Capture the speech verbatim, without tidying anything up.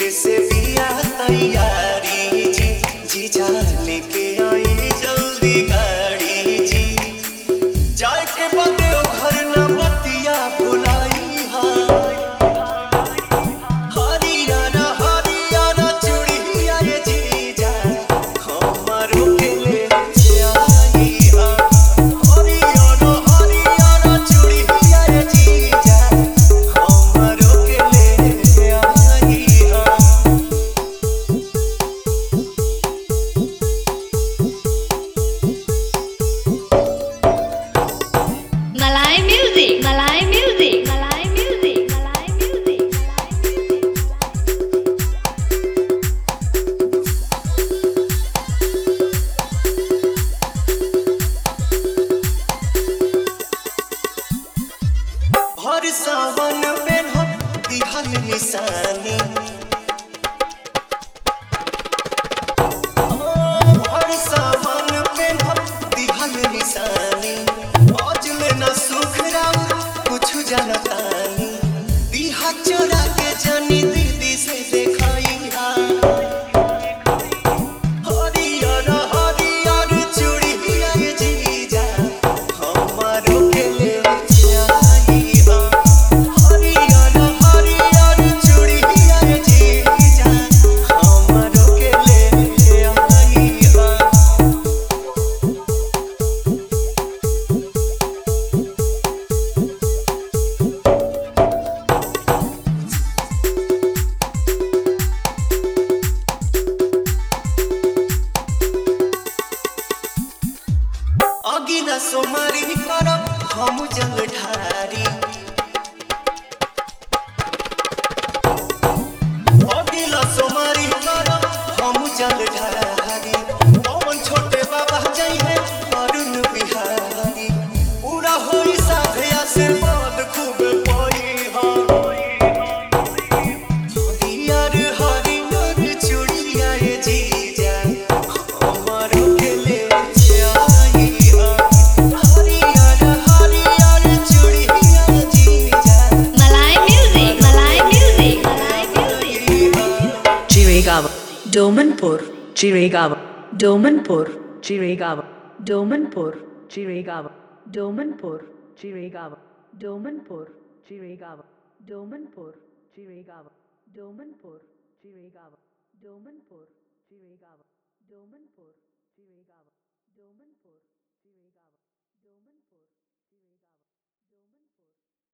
से बिया तैयारी जी जीजा लेके आई जल्दी गाड़ी जी जाए के बदे घर न बतिया भुलाई हा हरियाणा हरियाणा चूड़िया ये जीजा हमारो के ले आई हा हरियाणा हरियाणा चूड़िया ये जीजा हमारो के ले आई हा Malay music, Malay music, Malay music, Malay music, Malay हर सावन में हम दिहल निशानी हर सावन में हम दिहल निशानी आज में न सुख राउ कुछ जनतानी दिहा चोरा के जानी दीदी से देखाई हा हरियर हरियर चूड़िया ये जीजा हमारो के ले आई हा हरियर हरियर चूड़िया ये जीजा हमारो के ले आई हा अगिला सोमारी करब हम जल ढारी अगिला सोमारी करब हम जल ढारी पवन छोटे बाबा जई है अरुण बिहारी पूरा होई साथे आशीर्वाद खूब पाई हा हरियर हरियर चूड़िया ये जीजा हमारो के ले आई हा हरियर हरियर चूड़िया ये जीजा Malay music, Malay music, Malay music. Jiregawa, Domanpur, Jiregawa, Domanpur, Jiregawa, Domanpur, Jiregawa, Domanpur, Jiregawa, Domanpur, Jiregawa, Domanpur, Jiregawa, Domanpur, Jiregawa, Domanpur, Jiregawa, Domanpur, Jiregawa, Domanpur, Jiregawa, Domanpur.